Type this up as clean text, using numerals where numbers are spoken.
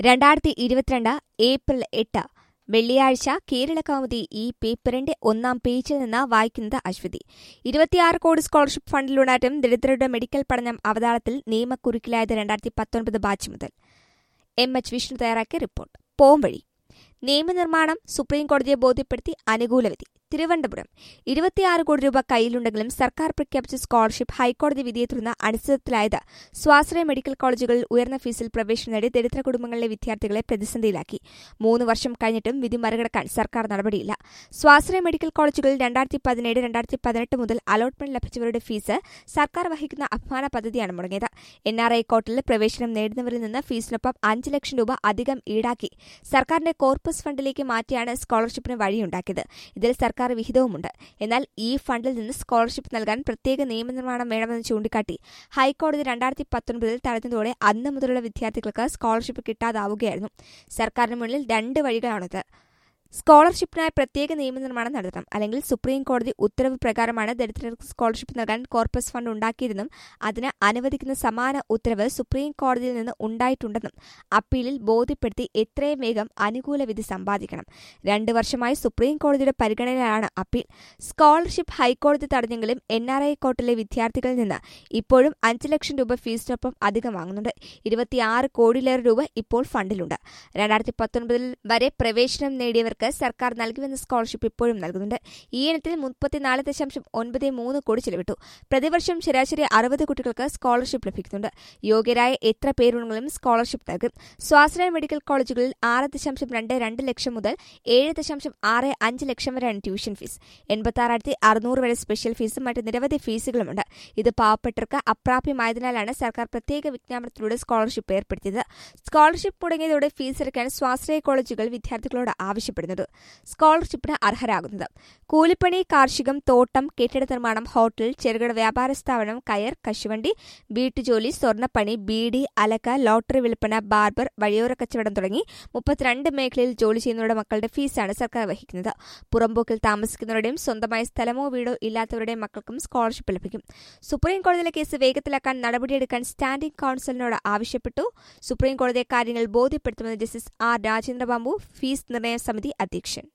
2022 April 8 വെള്ളിയാഴ്ച കേരളകൗമുദി ഈ പേപ്പറിന്റെ ഒന്നാം പേജിൽ നിന്ന് വായിക്കുന്നത് അശ്വതി. 26 കോടി സ്കോളർഷിപ്പ് ഫണ്ടിലുണ്ടായിട്ടും ദരിദ്രരുടെ മെഡിക്കൽ പഠനം അവതാളത്തിൽ നിയമക്കുരുക്കിലായത് 2019 ബാച്ച് മുതൽ. എച്ച് വിഷ്ണു തയ്യാറാക്കിയ റിപ്പോർട്ട്. പോംവഴി. നിയമനിർമ്മാണം സുപ്രീംകോടതിയെ ബോധ്യപ്പെടുത്തി അനുകൂല വിധി. തിരുവനന്തപുരം. 26 കോടി രൂപ കയ്യിലുണ്ടെങ്കിലും സർക്കാർ പ്രഖ്യാപിച്ച സ്കോളർഷിപ്പ് ഹൈക്കോടതി വിധിയെ തുടർന്ന് അനിശ്ചിതത്വത്തിലായത് സ്വാശ്രയ മെഡിക്കൽ കോളേജുകളിൽ ഉയർന്ന ഫീസിൽ പ്രവേശനം നേടി ദരിദ്ര കുടുംബങ്ങളിലെ വിദ്യാർത്ഥികളെ പ്രതിസന്ധിയിലാക്കി. 3 വർഷം കഴിഞ്ഞിട്ടും വിധി മറികടക്കാൻ സർക്കാർ നടപടിയില്ല. സ്വാശ്രയ മെഡിക്കൽ കോളേജുകളിൽ 2017-2018 മുതൽ അലോട്ട്മെന്റ് ലഭിച്ചവരുടെ ഫീസ് സർക്കാർ വഹിക്കുന്ന അഭിമാന പദ്ധതിയാണ് മുടങ്ങിയത്. NRI കോട്ടയിൽ പ്രവേശനം നേടുന്നവരിൽ നിന്ന് ഫീസിനൊപ്പം 5 ലക്ഷം രൂപ അധികം ഈടാക്കി സർക്കാരിന്റെ കോർപ്പസ് ഫണ്ടിലേക്ക് മാറ്റിയാണ് സ്കോളർഷിപ്പിന് വഴിയുണ്ടാക്കിയത്. ഇതിൽ സർക്കാർ വിഹിതവുമുണ്ട്. എന്നാൽ ഈ ഫണ്ടിൽ നിന്ന് സ്കോളർഷിപ്പ് നൽകാൻ പ്രത്യേക നിയമനിർമ്മാണം വേണമെന്ന് ചൂണ്ടിക്കാട്ടി ഹൈക്കോടതി 2019 തടഞ്ഞതോടെ അന്ന് മുതലുള്ള വിദ്യാർത്ഥികൾക്ക് സ്കോളർഷിപ്പ് കിട്ടാതാവുകയായിരുന്നു. സർക്കാരിന് മുന്നിൽ 2 വഴികളാണിത്. സ്കോളർഷിപ്പിനായി പ്രത്യേക നിയമനിർമ്മാണം നടത്തണം, അല്ലെങ്കിൽ സുപ്രീം കോടതി ഉത്തരവ് പ്രകാരമാണ് ദരിദ്രർക്ക് സ്കോളർഷിപ്പ് നൽകാൻ കോർപ്പസ് ഫണ്ട് ഉണ്ടാക്കിയതെന്നും അതിന് അനുവദിക്കുന്ന സമാന ഉത്തരവ് സുപ്രീം കോടതിയിൽ നിന്ന് ഉണ്ടായിട്ടുണ്ടെന്നും അപ്പീലിൽ ബോധ്യപ്പെടുത്തി എത്രയും വേഗം അനുകൂല വിധി സമ്പാദിക്കണം. 2 വർഷമായി സുപ്രീം കോടതിയുടെ പരിഗണനയിലാണ് അപ്പീൽ. സ്കോളർഷിപ്പ് ഹൈക്കോടതി തടഞ്ഞെങ്കിലും NRI കോട്ടിലെ വിദ്യാർത്ഥികളിൽ നിന്ന് ഇപ്പോഴും 5 ലക്ഷം രൂപ ഫീസിനൊപ്പം അധികം വാങ്ങുന്നുണ്ട്. 26 കോടിയിലേറെ രൂപ ഇപ്പോൾ ഫണ്ടിലുണ്ട്. 2019 വരെ പ്രവേശനം നേടിയവർക്ക് സർക്കാർ നൽകിവന്ന സ്കോളർഷിപ്പ് ഇപ്പോഴും നൽകുന്നുണ്ട്. ഈ ഇനത്തിൽ 34.93 കോടി ചെലവിട്ടു. പ്രതിവർഷം ശരാശരി 60 കുട്ടികൾക്ക് സ്കോളർഷിപ്പ് ലഭിക്കുന്നുണ്ട്. യോഗ്യരായ എത്ര പേരുണ്ടെങ്കിലും സ്കോളർഷിപ്പ് നൽകും. സ്വാശ്രയ മെഡിക്കൽ കോളേജുകളിൽ 6.22 ലക്ഷം മുതൽ 7.65 ലക്ഷം വരെയാണ് ട്യൂഷൻ ഫീസ്. 86,600 വരെ സ്പെഷ്യൽ ഫീസും മറ്റ് നിരവധി ഫീസുകളുമുണ്ട്. ഇത് പാവപ്പെട്ടവർക്ക് അപ്രാപ്യമായതിനാലാണ് സർക്കാർ പ്രത്യേക വിജ്ഞാപനത്തിലൂടെ സ്കോളർഷിപ്പ് ഏർപ്പെടുത്തിയത്. സ്കോളർഷിപ്പ് മുടങ്ങിയതോടെ ഫീസ് അടയ്ക്കാൻ സ്വാശ്രയ കോളേജുകൾ വിദ്യാർത്ഥികളോട് ആവശ്യപ്പെടുന്നു. സ്കോളർഷിപ്പിന് അർഹരാകുന്നത് കൂലിപ്പണി, കാർഷികം, തോട്ടം, കെട്ടിട നിർമ്മാണം, ഹോട്ടൽ, ചെറുകിട വ്യാപാര സ്ഥാപനം, കയർ, കശുവണ്ടി, വീട്ടുജോലി, സ്വർണ്ണപ്പണി, ബീഡി, അലക്ക, ലോട്ടറി വിൽപ്പന, ബാർബർ, വഴിയോര കച്ചവടം തുടങ്ങി 32 മേഖലയിൽ ജോലി ചെയ്യുന്നവരുടെ മക്കളുടെ ഫീസാണ് സർക്കാർ വഹിക്കുന്നത്. പുറമ്പോക്കിൽ താമസിക്കുന്നവരുടെയും സ്വന്തമായി സ്ഥലമോ വീടോ ഇല്ലാത്തവരുടെയും മക്കൾക്കും സ്കോളർഷിപ്പ് ലഭിക്കും. സുപ്രീം കോടതിയിലെ കേസ് വേഗത്തിലാക്കാൻ നടപടിയെടുക്കാൻ സ്റ്റാൻഡിംഗ് കൌൺസിലിനോട് ആവശ്യപ്പെട്ടു. സുപ്രീം കോടതിയെ കാര്യങ്ങൾ ബോധ്യപ്പെടുത്തുമെന്ന് ജസ്റ്റിസ് R. രാജേന്ദ്രബാബു, ഫീസ് നിർണയ സമിതി അധ്യക്ഷൻ.